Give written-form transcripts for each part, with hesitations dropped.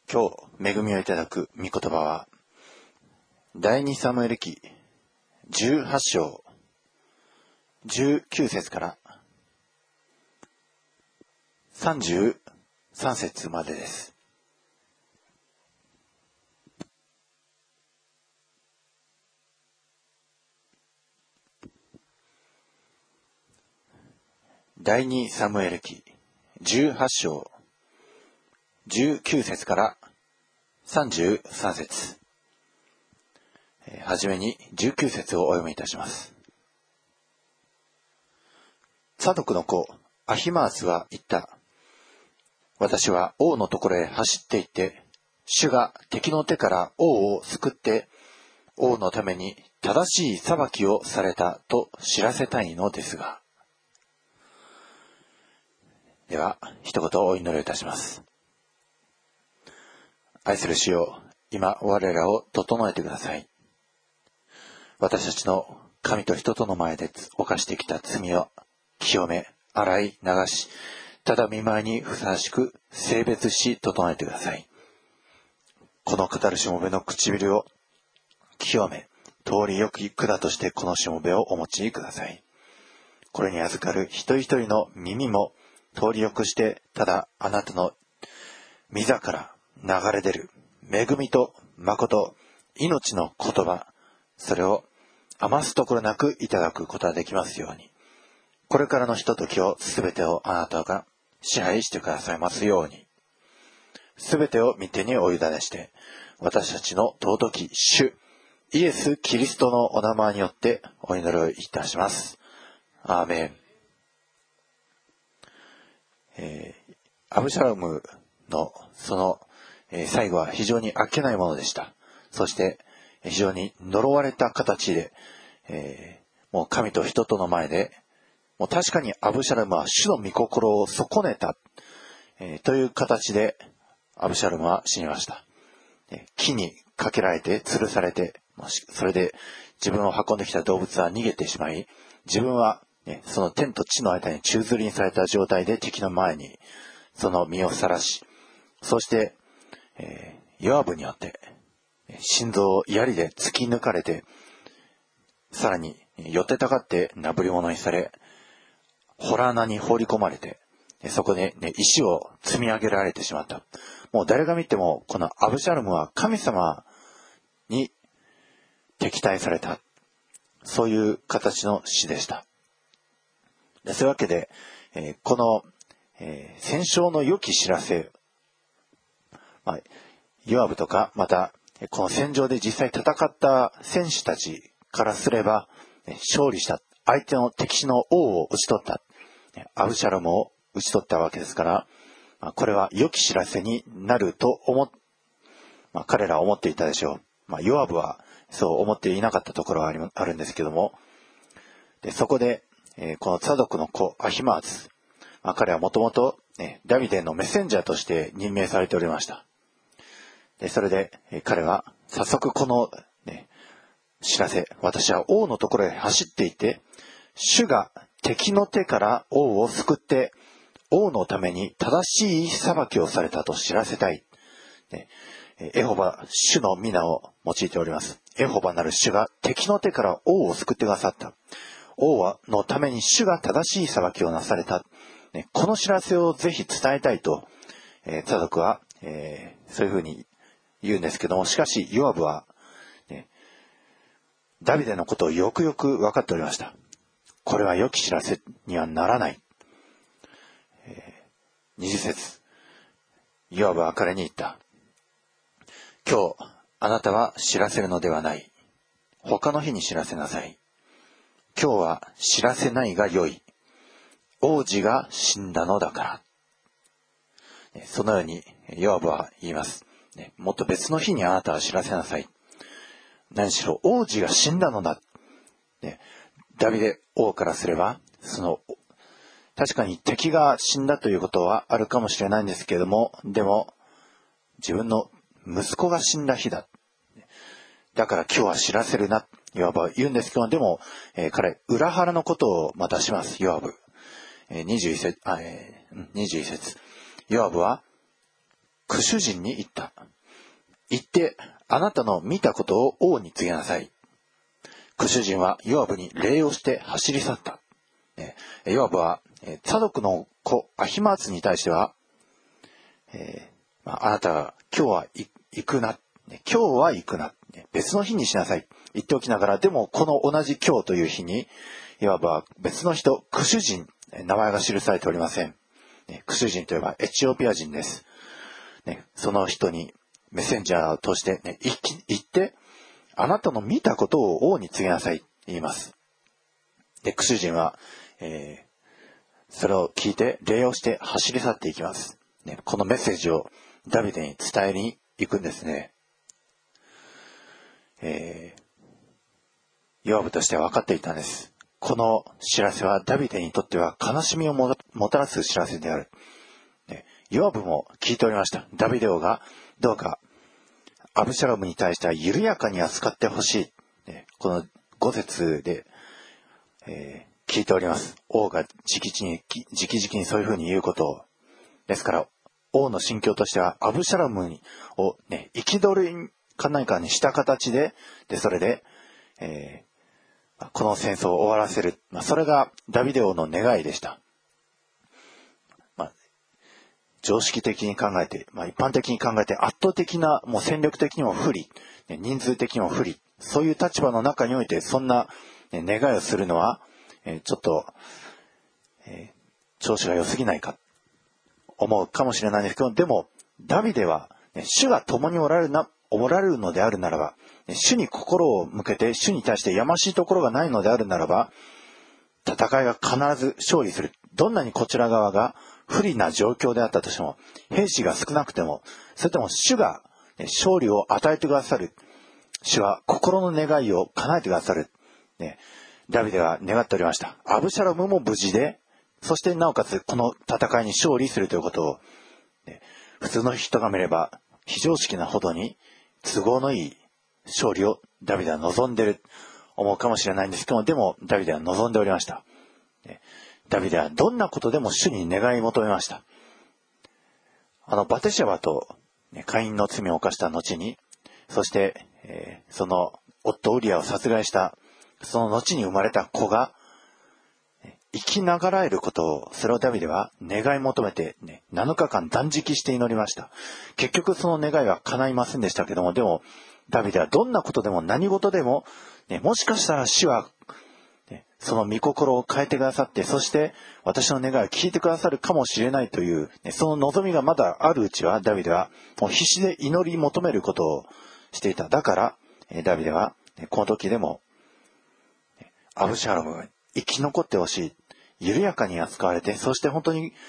今日恵みをいただく御言葉は第2サムエル記18章19節から33節までです。第2サムエル記18章19節から33節。はじめに19節をお読みいたします。サドクの子アヒマースは言った。私は王のところへ走って行って、主が敵の手から王を救って、王のために正しい裁きをされたと知らせたいのですが。では、一言お祈りいたします。愛する主よ、今我らを整えてください。私たちの神と人との前で犯してきた罪を清め、洗い流し、ただ御前にふさわしく聖別し整えてください。この語るしもべの唇を清め、通りよき管としてこのしもべをお持ちください。これに預かる一人一人の耳も通りよくして、ただあなたの御座から流れ出る恵みと誠、命の言葉、それを余すところなくいただくことができますように、これからのひとときをすべてをあなたが支配してくださいますように、すべてを御手にお委ねして、私たちの尊き主イエス・キリストのお名前によってお祈りをいたします。アーメン。アブシャロムのその最後は非常にあっけないものでした。そして非常に呪われた形で、もう神と人との前で、もう確かにアブシャロムは主の御心を損ねた、という形でアブシャロムは死にました。木にかけられて吊るされて、それで自分を運んできた動物は逃げてしまい、自分は、その天と地の間に宙吊りにされた状態で敵の前にその身をさらし、そして、ヨアブによって心臓を槍で突き抜かれて、さらに寄ってたかってなぶり物にされ、洞穴に放り込まれて、そこで、石を積み上げられてしまった。もう誰が見てもこのアブシャロムは神様に敵対された、そういう形の死でした。そういうわけで、この、戦勝の良き知らせ、ヨアブとか、またこの戦場で実際戦った戦士たちからすれば、勝利した、相手の敵の王を討ち取った、アブシャロムを討ち取ったわけですから、これは良き知らせになると彼らは思っていたでしょう。ヨアブはそう思っていなかったところはあるんですけども、でそこで、このツァドクの子アヒマーズ、彼はもともとダビデのメッセンジャーとして任命されておりました。でそれで、彼は早速この、知らせ、私は王のところへ走っていて、主が敵の手から王を救って王のために正しい裁きをされたと知らせたい。エホバ、主の皆を用いております。エホバなる主が敵の手から王を救ってくださった。王のために主が正しい裁きをなされた。この知らせをぜひ伝えたいと、ツァドクは、そういうふうに言うんですけども、しかしヨアブは、ダビデのことをよくよく分かっておりました。これは良き知らせにはならない。20節、ヨアブは彼に言った。今日あなたは知らせるのではない。他の日に知らせなさい。今日は知らせないが良い。王子が死んだのだから。そのようにヨアブは言います。もっと別の日にあなたは知らせなさい。何しろ王子が死んだのだ。ダビデ王からすれば、確かに敵が死んだということはあるかもしれないんですけれども、でも自分の息子が死んだ日だ。だから今日は知らせるな、ヨアブは言うんですけど、でも、彼裏腹のことをまたします。ヨアブ、21節、ヨアブはクシュ人に言った。行って、あなたの見たことを王に告げなさい。クシュ人はヨアブに礼をして走り去った。ヨアブは、ツァドクの子アヒマーツに対しては、あなたが今日は行くな。今日は行くな。別の日にしなさい。言っておきながら、でもこの同じ今日という日に、ヨアブは別の人、クシュ人、名前が記されておりません。クシュ人といえばエチオピア人です。その人にメッセンジャーを通して、行って、あなたの見たことを王に告げなさい。言います。で、クシュ人は、それを聞いて礼をして走り去っていきます。このメッセージをダビデに伝えに行くんですね。ヨアブとしては分かっていたんです。この知らせはダビデにとっては悲しみをもたらす知らせである。ヨアブも聞いておりました。ダビデ王がどうかアブシャロムに対しては緩やかに扱ってほしい。この5節で、聞いております。王が直々にそういうふうに言うことを。ですから王の心境としてはアブシャロムを憤りか何かにした形で、それで、この戦争を終わらせる。それがダビデ王の願いでした。常識的に考えて、一般的に考えて圧倒的なもう戦力的にも不利、人数的にも不利、そういう立場の中においてそんな願いをするのは、ちょっと、調子が良すぎないか思うかもしれないんですけど、でもダビデは、主が共におられるのであるならば、主に心を向けて主に対してやましいところがないのであるならば、戦いが必ず勝利する。どんなにこちら側が不利な状況であったとしても、兵士が少なくても、それとも主が勝利を与えてくださる。主は心の願いを叶えてくださる。ダビデは願っておりました。アブシャロムも無事で、そしてなおかつこの戦いに勝利するということを、普通の人が見れば非常識なほどに都合のいい勝利をダビデは望んでいる思うかもしれないんですけども、でもダビデは望んでおりました。ダビデはどんなことでも主に願い求めました。バテシャバとカインの罪を犯した後に、そして、その夫ウリアを殺害したその後に生まれた子が生きながらえることを、それをダビデは願い求めて、7日間断食して祈りました。結局その願いは叶いませんでしたけども、でもダビデはどんなことでも何事でも、もしかしたら主はその御心を変えてくださって、そして私の願いを聞いてくださるかもしれないという、その望みがまだあるうちは、ダビデはもう必死で祈り求めることをしていた。だからダビデはこの時でもアブシャロムが生き残ってほしい、緩やかに扱われて、そして本当に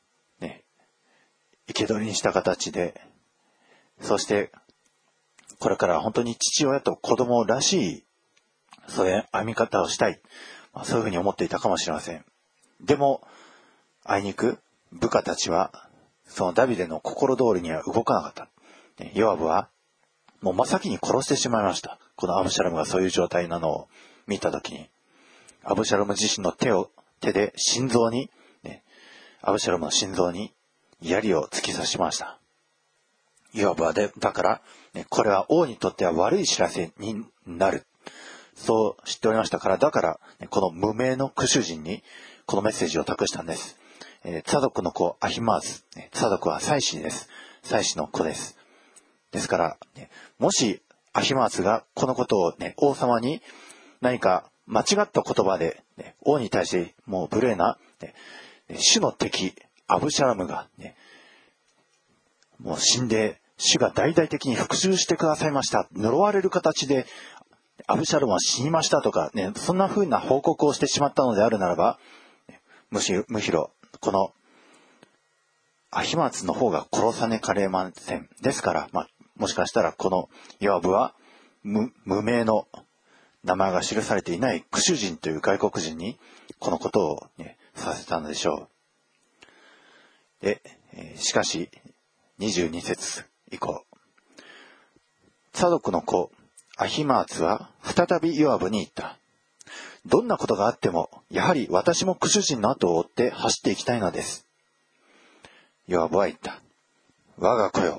生け捕りにした形で、そしてこれから本当に父親と子供らしいそういう編み方をしたい、そういうふうに思っていたかもしれません。でもあいにく部下たちはそのダビデの心通りには動かなかった。ヨアブはもう真っ先に殺してしまいました。このアブシャロムがそういう状態なのを見たときに、アブシャロム自身の手で心臓に、アブシャロムの心臓に槍を突き刺しました。ヨアブはだから、これは王にとっては悪い知らせになる。そう知っておりましたから、だから、この無名のクシュ人にこのメッセージを託したんです。ツァドクの子アヒマーズ。ツァドクは祭司です。祭司の子です。ですから、もしアヒマーズがこのことを王様に何か間違った言葉で、王に対してもう無礼な、主の敵アブシャロムが、もう死んで主が大々的に復讐してくださいました、呪われる形でアブシャロムは死にましたとか、そんな風な報告をしてしまったのであるならば、むしろこのアヒマーツの方が殺さねかれません。ですから、もしかしたらこのヨアブは無名の名前が記されていないクシュ人という外国人にこのことを、させたのでしょう。で、しかし22節以降、ツァドクの子アヒマーツは再びヨアブに言った。どんなことがあってもやはり私もクシュ人の後を追って走っていきたいのです。ヨアブは言った。我が子よ、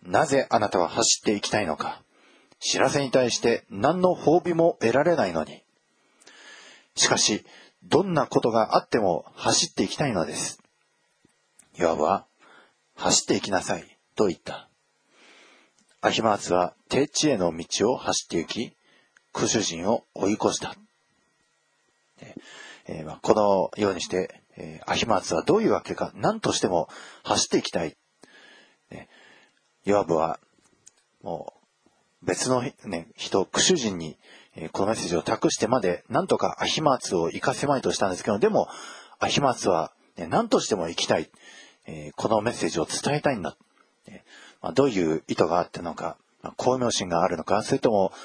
なぜあなたは走っていきたいのか。知らせに対して何の褒美も得られないのに。しかし、どんなことがあっても走っていきたいのです。ヨアブは、走っていきなさい、と言った。アヒマーツは低地への道を走って行き、クシュ人を追い越した。このようにして、アヒマーツはどういうわけか、何としても走っていきたい。ヨアブは、もう別の、人、クシュ人に、このメッセージを託してまで、なんとかアヒマーツを行かせまいとしたんですけど、でも、アヒマーツは、何としても行きたい。このメッセージを伝えたいんだ。どういう意図があってのか、巧妙心があるのか、それとも、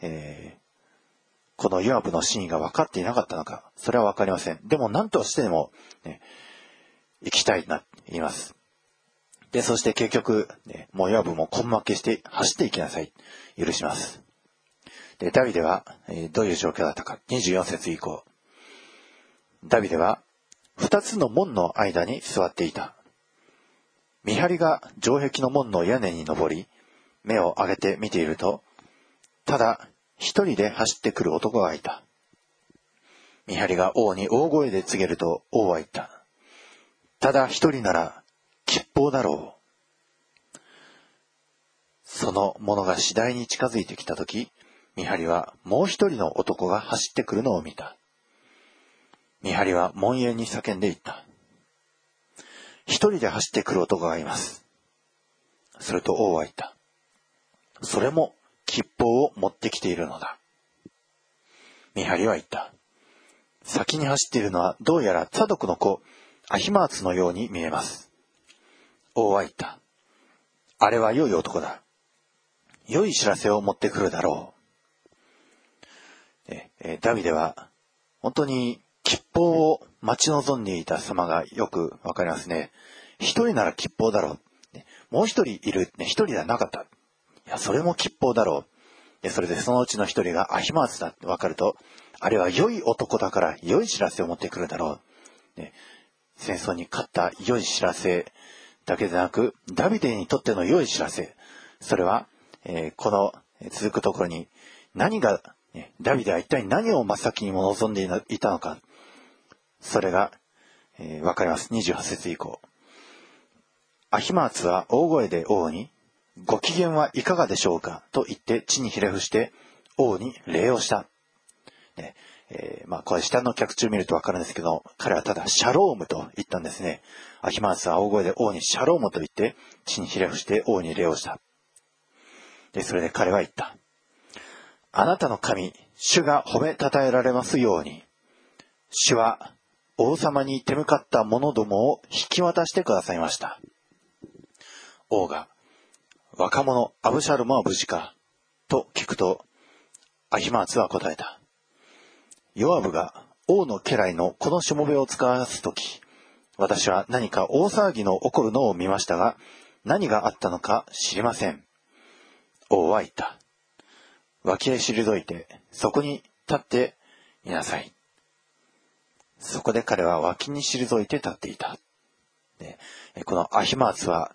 このヨアブの真意が分かっていなかったのか、それは分かりません。でも何としても、行きたいな、言います。で、そして結局、もうヨアブも根負けして走っていきなさい。許します。で、ダビデは、どういう状況だったか。24節以降。ダビデは、2つの門の間に座っていた。見張りが城壁の門の屋根に登り、目を上げて見ていると、ただ一人で走ってくる男がいた。見張りが王に大声で告げると王は言った。ただ一人なら吉報だろう。その者が次第に近づいてきたとき、見張りはもう一人の男が走ってくるのを見た。見張りは門限に叫んで言った。一人で走ってくる男がいます。すると王は言った。それも吉報を持ってきているのだ。見張りは言った。先に走っているのはどうやらツァドクの子、アヒマーツのように見えます。王は言った。あれは良い男だ。良い知らせを持ってくるだろう。ダビデは本当に吉報を待ち望んでいた様がよくわかりますね。一人なら吉報だろう。もう一人いる。一人ではなかった。いや、それも吉報だろう。それでそのうちの一人がアヒマーツだってわかると、あれは良い男だから良い知らせを持ってくるだろう。戦争に勝った良い知らせだけでなく、ダビデにとっての良い知らせ。それは、この続くところに何が、ダビデは一体何を真っ先にも望んでいたのか。それが、わかります。28節以降。アヒマーツは大声で王に、ご機嫌はいかがでしょうかと言って地にひれ伏して王に礼をした。これ下の脚注見るとわかるんですけど、彼はただシャロームと言ったんですね。アヒマーツは大声で王にシャロームと言って地にひれ伏して王に礼をした。で、それで彼は言った。あなたの神、主が褒めたたえられますように、主は王様に手向かった者どもを引き渡してくださいました。王が、若者アブシャロムは無事かと聞くと、アヒマーツは答えた。ヨアブが王の家来のこのしもべを使わすとき、私は何か大騒ぎの起こるのを見ましたが、何があったのか知りません。王は言った。脇へ退いて、そこに立っていなさい。そこで彼は脇に退いて立っていた。このアヒマーツは、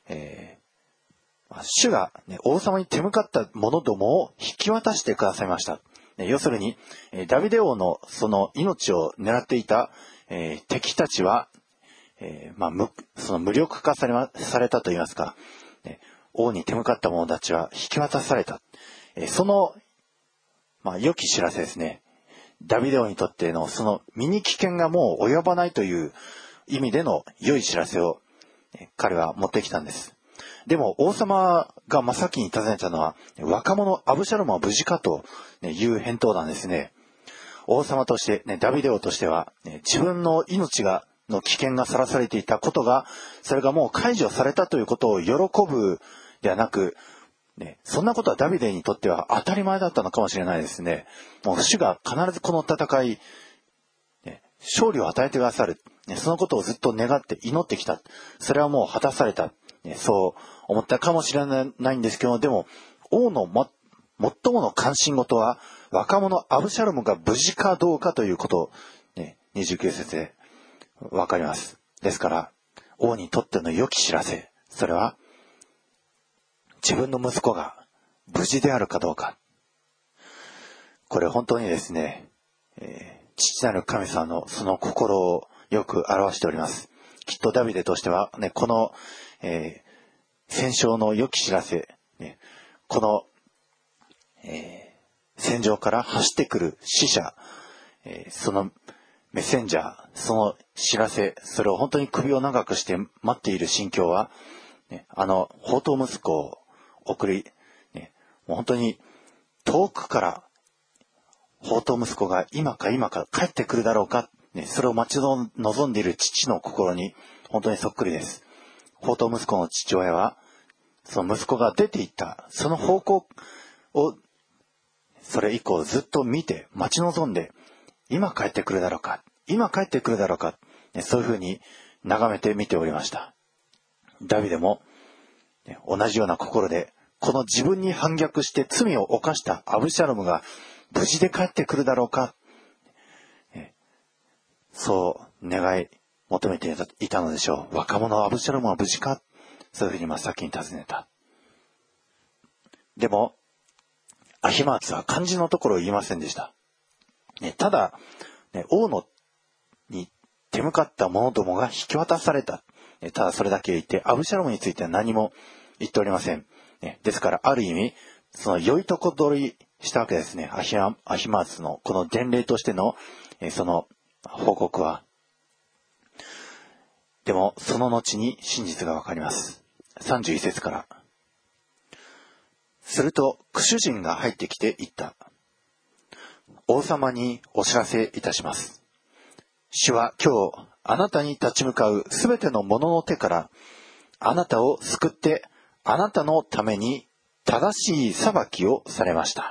主が、王様に手向かった者どもを引き渡してくださいました。要するに、ダビデ王のその命を狙っていた、敵たちは、その無力化されたといいますか、王に手向かった者たちは引き渡された。その、良き知らせですね。ダビデ王にとってのその身に危険がもう及ばないという意味での良い知らせを彼は持ってきたんです。でも王様が真っ先に尋ねたのは若者アブシャロムは無事かという返答なんですね。王様として、ダビデ王としては自分の命の危険がさらされていたことがそれがもう解除されたということを喜ぶではなく、そんなことはダビデにとっては当たり前だったのかもしれないですね。もう主が必ずこの戦い、勝利を与えてくださる。そのことをずっと願って祈ってきた。それはもう果たされた。そう思ったかもしれないんですけど、でも王の最もの関心事は若者アブシャロムが無事かどうかということ、29節でわかります。ですから王にとっての良き知らせ、それは自分の息子が無事であるかどうか。これ本当にですね、父なる神様のその心をよく表しております。きっとダビデとしては、ね、この、戦勝の良き知らせ、ね、この、戦場から走ってくる使者、そのメッセンジャー、その知らせ、それを本当に首を長くして待っている心境は、ね、放蕩息子を送り、ね、もう本当に遠くから放蕩息子が今か帰ってくるだろうか、ね、それを待ち望んでいる父の心に本当にそっくりです。放蕩息子の父親は、その息子が出て行ったその方向をそれ以降ずっと見て待ち望んで、今帰ってくるだろうか、ね、そういうふうに眺めて見ておりました。ダビデも、ね、同じような心で、この自分に反逆して罪を犯したアブシャロムが無事で帰ってくるだろうか、ね、そう願い求めていたのでしょう。若者アブシャロムは無事か、そういうふうに真っ先に尋ねた。でもアヒマーツは漢字のところを言いませんでした。ね、ただ、ね、王に手向かった者どもが引き渡された。ね、ただそれだけ言って、アブシャロムについては何も言っておりません。ね、ですから、ある意味、その良いとこ取りしたわけですね。アヒマーツのこの伝令としての、その報告は。でも、その後に真実がわかります。31節から。すると、クシュ人が入ってきて言った。王様にお知らせいたします。主は今日、あなたに立ち向かうすべての者の手から、あなたを救って、あなたのために正しい裁きをされました。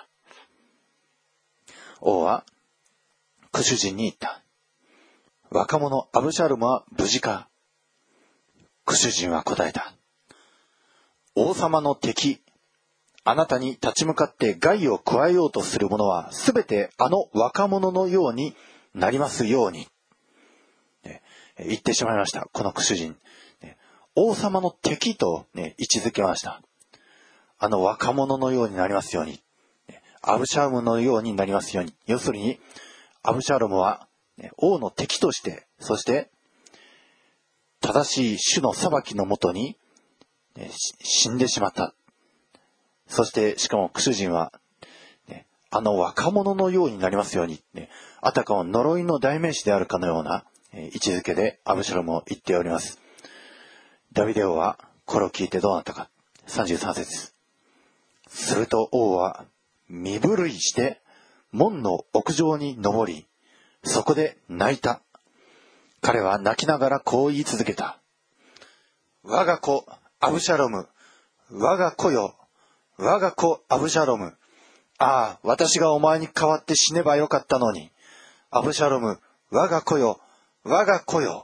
王は、クシュ人に言った。若者アブシャロムは無事か。クシュ人は答えた。王様の敵、あなたに立ち向かって害を加えようとする者はすべてあの若者のようになりますように。言ってしまいました。このクシュ人。王様の敵と、位置づけました。あの若者のようになりますように。アブシャロムのようになりますように。要するに、アブシャロムは王の敵として、そして正しい主の裁きのもとに死んでしまった。そしてしかもクシュ人は、あの若者のようになりますように、あたかも呪いの代名詞であるかのような位置づけでアブシャロムを言っております。ダビデ王はこれを聞いてどうなったか。33節。すると王は身震いして門の屋上に登り、そこで泣いた。彼は泣きながらこう言い続けた。我が子アブシャロム、我が子よ、我が子アブシャロム。ああ、私がお前に代わって死ねばよかったのに。アブシャロム、我が子よ、我が子よ。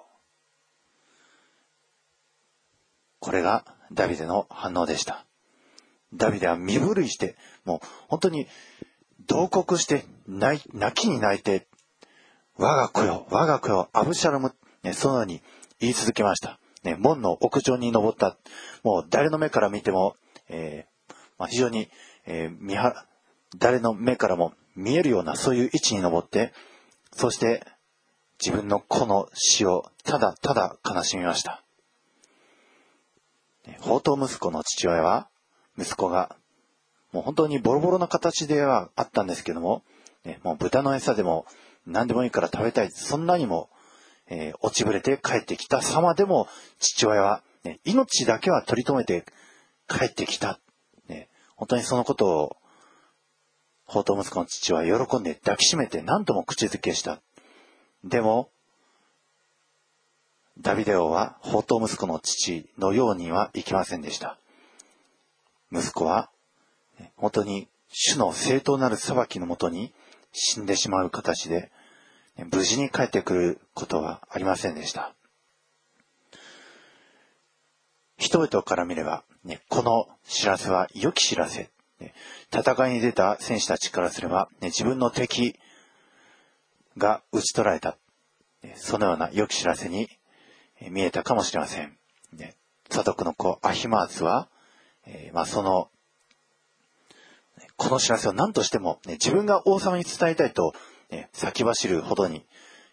これがダビデの反応でした。ダビデは身震いして、もう本当に慟哭して泣きに泣いて、我が子よ、我が子よ、アブシャロム、そのように言い続けました。門の屋上に登った。もう誰の目から見ても、非常に、誰の目からも見えるようなそういう位置に登って、そして自分の子の死をただただ悲しみました。放蕩息子の父親は、息子がもう本当にボロボロな形ではあったんですけども、もう豚の餌でも何でもいいから食べたい、そんなにも、落ちぶれて帰ってきた様でも父親は、命だけは取り留めて帰ってきた、本当にそのことを放蕩息子の父は喜んで抱きしめて何度も口づけした。でもダビデ王は放蕩息子の父のようにはいきませんでした。息子は本当に主の正当なる裁きのもとに死んでしまう形で無事に帰ってくることはありませんでした。人々から見れば、この知らせは良き知らせ。戦いに出た戦士たちからすれば、自分の敵が討ち取られた。そのような良き知らせに見えたかもしれません。サドクの子アヒマーツは、 この知らせを何としても、自分が王様に伝えたいと、先走るほどに、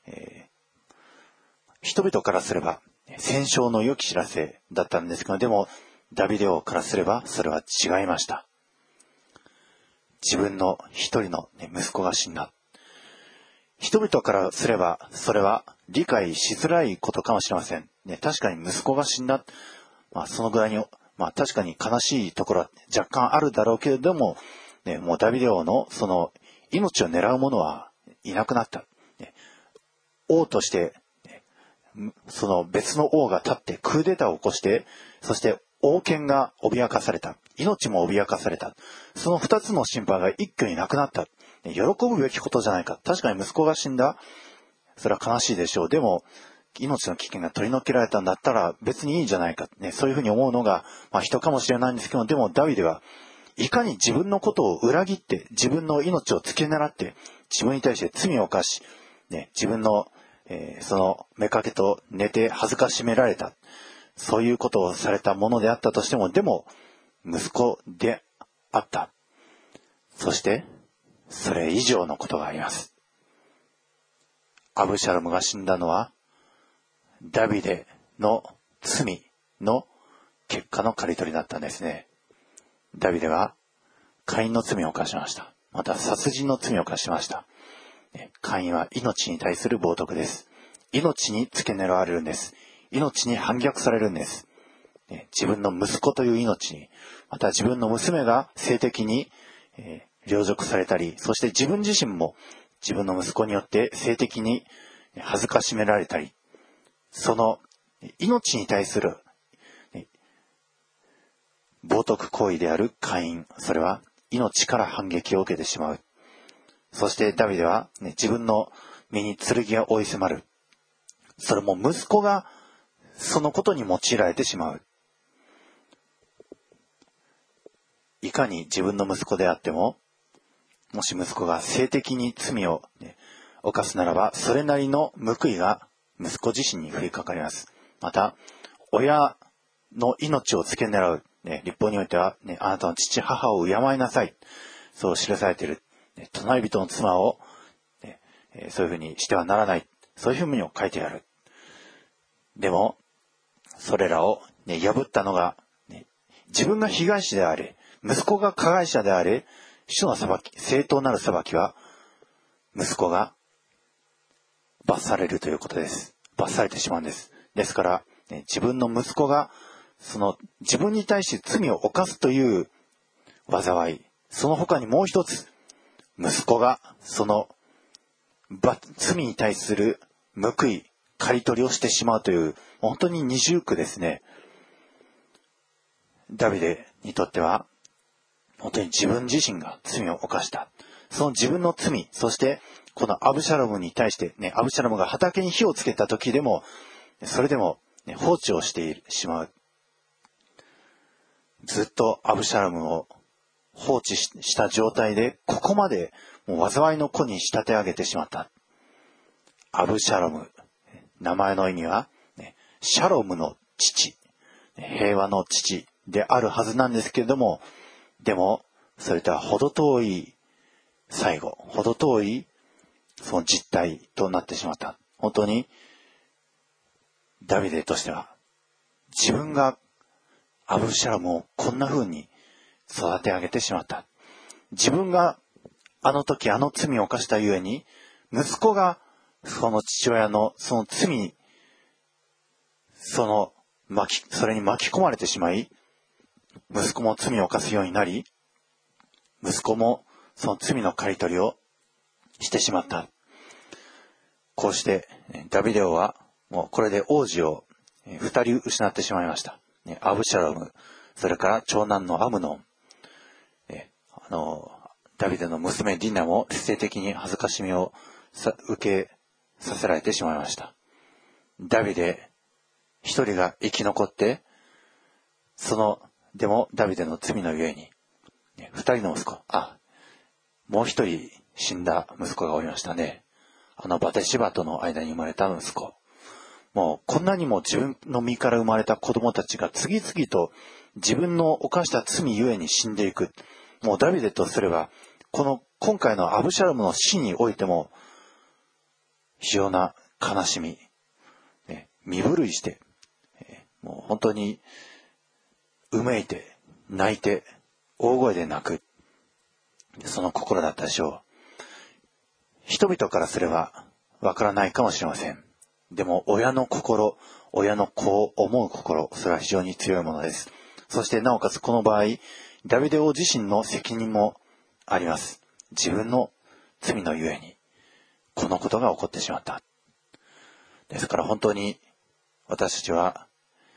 人々からすれば戦勝の良き知らせだったんですけど、でもダビデ王からすればそれは違いました。自分の一人の息子が死んだ。人々からすればそれは理解しづらいことかもしれません。確かに息子が死んだ。そのぐらいに、確かに悲しいところは若干あるだろうけれども、もうダビデ王のその命を狙う者はいなくなった。王として、その別の王が立ってクーデターを起こして、そして王権が脅かされた。命も脅かされた。その二つの心配が一挙になくなった。喜ぶべきことじゃないか。確かに息子が死んだ。それは悲しいでしょう。でも、命の危険が取り除けられたんだったら別にいいんじゃないか。そういうふうに思うのが、人かもしれないんですけど、でもダビデはいかに自分のことを裏切って、自分の命を付け狙って、自分に対して罪を犯し、自分の、その妾と寝て恥ずかしめられた。そういうことをされたものであったとしても、でも、息子であった。そして、それ以上のことがあります。アブシャロムが死んだのは、ダビデの罪の結果の刈り取りだったんですね。ダビデは、カインの罪を犯しました。また、殺人の罪を犯しました。カインは命に対する冒涜です。命に付け狙われるんです。命に反逆されるんです。自分の息子という命に、また自分の娘が性的に、凌辱されたり、そして自分自身も自分の息子によって性的に恥ずかしめられたり、その命に対する冒涜行為であるカイン、それは命から反撃を受けてしまう。そしてダビデは、自分の身に剣が追い迫る。それも息子がそのことに用いられてしまう。いかに自分の息子であっても、もし息子が性的に罪を、犯すならば、それなりの報いが息子自身に降りかかります。また、親の命を付け狙う。律法においては、あなたの父母を敬いなさい。そう記されている。隣人の妻を、そういうふうにしてはならない。そういうふうにも書いてある。でも、それらを、破ったのが、自分が被害者であれ、息子が加害者であれ、主の裁き、正当なる裁きは、息子が罰されるということです。罰されてしまうんです。ですから、自分の息子が、自分に対して罪を犯すという災い、その他にもう一つ、息子が、罪に対する報い、刈り取りをしてしまうという、本当に二重苦ですね。ダビデにとっては、本当に自分自身が罪を犯した。その自分の罪、そしてこのアブシャロムに対して、アブシャロムが畑に火をつけた時でも、それでも、放置をしてしまう。ずっとアブシャロムを放置した状態で、ここまでもう災いの子に仕立て上げてしまった。アブシャロム、名前の意味は、シャロムの父、平和の父であるはずなんですけれども、でも、それとは程遠い最後、程遠いその実態となってしまった。本当に、ダビデとしては、自分がアブシャロムをこんな風に育て上げてしまった。自分があの時あの罪を犯したゆえに、息子がその父親のその罪に、それに巻き込まれてしまい、息子も罪を犯すようになり、息子もその罪の刈り取りをしてしまった。こうしてダビデ王はもうこれで王子を2人失ってしまいました。アブシャロム、それから長男のアムノン。ダビデの娘ディナも性的に恥ずかしみを受けさせられてしまいました。ダビデ一人が生き残って、でもダビデの罪のゆえに、2人の息子、もう一人死んだ息子がおりましたね。バテシバとの間に生まれた息子。もうこんなにも自分の身から生まれた子供たちが次々と自分の犯した罪ゆえに死んでいく。もうダビデとすれば、今回のアブシャロムの死においても、非常な悲しみ、身震いして、もう本当にうめいて、泣いて、大声で泣く。その心だったでしょう。人々からすればわからないかもしれません。でも親の心、親の子を思う心、それは非常に強いものです。そしてなおかつこの場合、ダビデ王自身の責任もあります。自分の罪のゆえに、このことが起こってしまった。ですから本当に私たちは、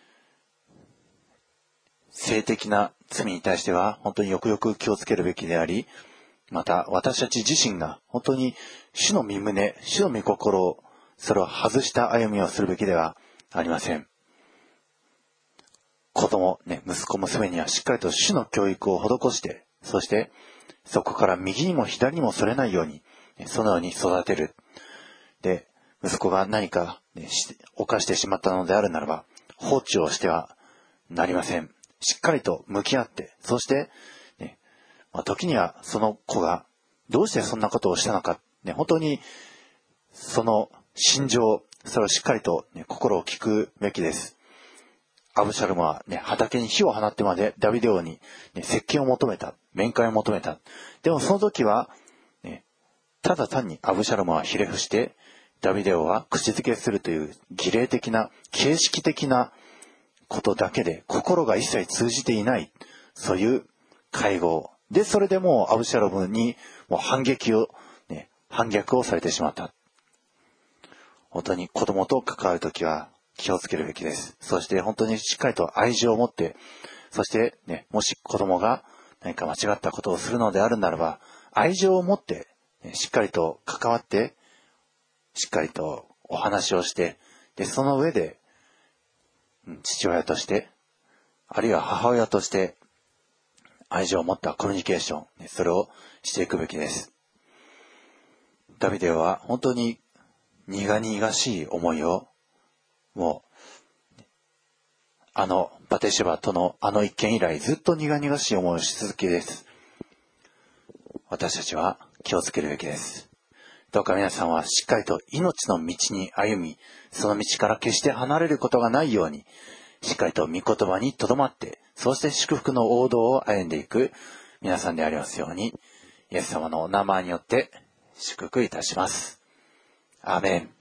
性的な罪に対しては本当によくよく気をつけるべきであり、また私たち自身が本当に主の御胸、主の御心を、それを外した歩みをするべきではありません。子供、息子娘にはしっかりと主の教育を施して、そしてそこから右にも左にもそれないように、そのように育てる。で、息子が何か、犯してしまったのであるならば、放置をしてはなりません。しっかりと向き合って、そして、時にはその子がどうしてそんなことをしたのか、本当にその心情、それをしっかりと、心を聞くべきです。アブシャロムは、畑に火を放ってまでダビデ王に、接見を求めた、面会を求めた。でもその時は、ただ単にアブシャロムはひれ伏して、ダビデ王は口づけするという儀礼的な、形式的なことだけで心が一切通じていない、そういう会合で、それでもうアブシャロムにもう反逆をされてしまった。本当に子供と関わるときは気をつけるべきです。そして本当にしっかりと愛情を持って、そしてもし子供が何か間違ったことをするのであるならば、愛情を持って、しっかりと関わって、しっかりとお話をして、で、その上で、父親として、あるいは母親として、愛情を持ったコミュニケーション、それをしていくべきです。ダビデは本当に苦々しい思いを、もう、バテシェバとの一件以来ずっと苦々しい思いをし続けです。私たちは気をつけるべきです。どうか皆さんはしっかりと命の道に歩み、その道から決して離れることがないように、しっかりと御言葉にとどまって、そして祝福の王道を歩んでいく皆さんでありますように、イエス様のお名前によって祝福いたします。アーメン。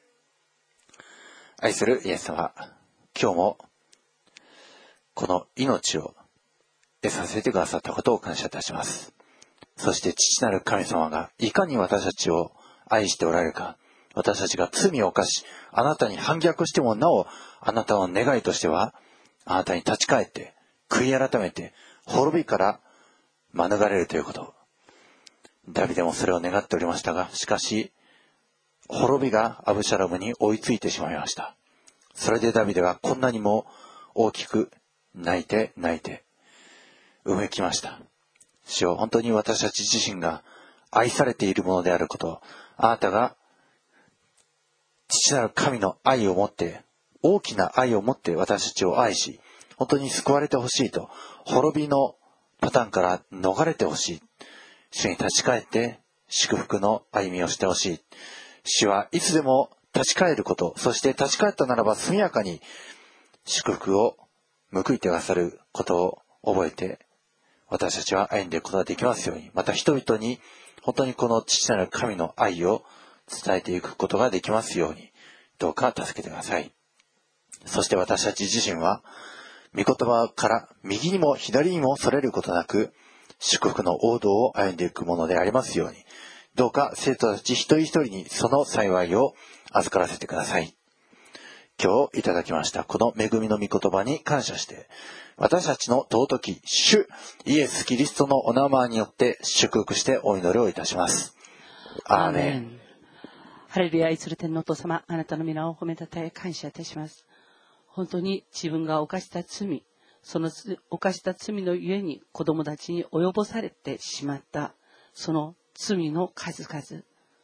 愛するイエス様、今日もこの命を得させてくださったことを感謝いたします。そして父なる神様がいかに私たちを愛しておられるか、私たちが罪を犯し、あなたに反逆してもなお、あなたの願いとしては、あなたに立ち返って、悔い改めて、滅びから免れるということ。ダビデもそれを願っておりましたが、しかし、滅びがアブシャロムに追いついてしまいました。それでダビデはこんなにも大きく泣いて、うめきました。主よ、本当に私たち自身が愛されているものであること、あなたが父なる神の愛を持って、大きな愛を持って私たちを愛し、本当に救われてほしいと、滅びのパターンから逃れてほしい。主に立ち返って祝福の歩みをしてほしい。主はいつでも立ち返ること、そして立ち返ったならば速やかに祝福を報いてくださることを覚えて、私たちは歩んでいくことができますように、また人々に本当にこの父なる神の愛を伝えていくことができますように、どうか助けてください。そして私たち自身は、御言葉から右にも左にもそれることなく、祝福の王道を歩んでいくものでありますように、どうか生徒たち一人一人にその幸いを預からせてください。今日いただきましたこの恵みの御言葉に感謝して、私たちの尊き主イエス・キリストのお名前によって祝福してお祈りをいたします。アーメン。 ハレルヤ。愛する天のお父様、あなたの皆を褒めたたえ感謝いたします。本当に自分が犯した罪、その犯した罪のゆえに子供たちに及ぼされてしまったその罪の数々、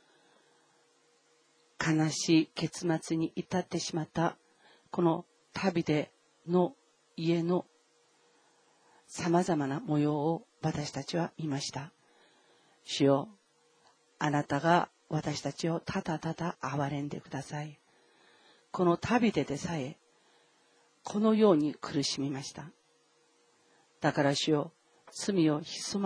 悲しい結末に至ってしまったこのダビデの家の様々な模様を私たちは見ました。主よ、あなたが私たちをただただ憐れんでください。この旅でさえ、このように苦しみました。だから主よ、罪を潜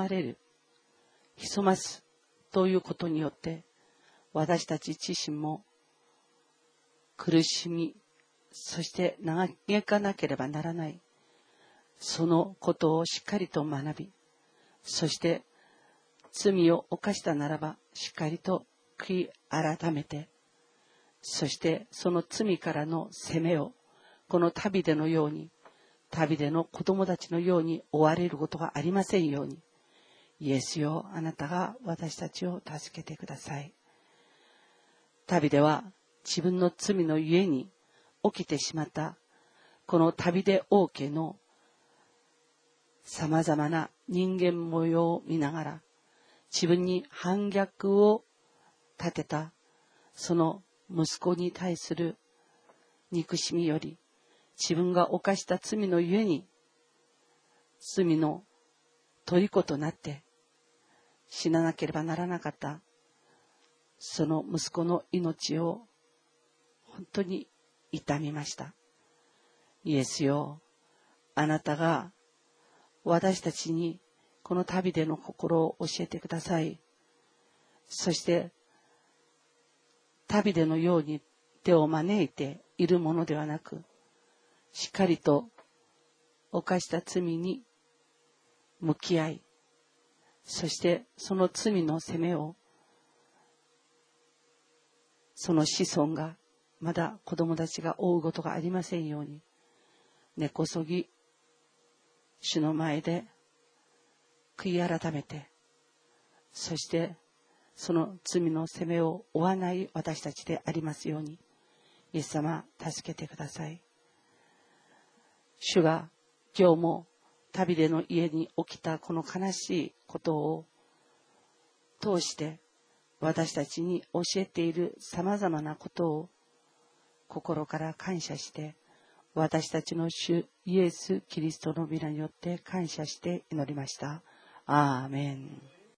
ますということによって、私たち自身も苦しみ、そして嘆かなければならない。そのことをしっかりと学び、そして罪を犯したならばしっかりと悔い改めて、そしてその罪からの責めをこの旅でのように、旅での子供たちのように追われることがありませんように、イエスよ、あなたが私たちを助けてください。旅では自分の罪のゆえに起きてしまったこの旅で王家の様々な人間模様を見ながら、自分に反逆を立てたその息子に対する憎しみより、自分が犯した罪のゆえに罪の虜となって死ななければならなかったその息子の命を本当に痛みました。イエスよ、あなたが私たちにこの旅での心を教えてください。そして旅でのように手を招いているものではなく、しっかりと犯した罪に向き合い、そしてその罪の責めをその子孫がまだ子供たちが負うことがありませんように、根こそぎ主の前で悔い改めて、そしてその罪の責めを負わない私たちでありますように、イエス様助けてください。主が今日も旅での家に起きたこの悲しいことを通して私たちに教えている様々なことを心から感謝して、私たちの主イエス・キリストの皆によって感謝して祈りました。アーメン。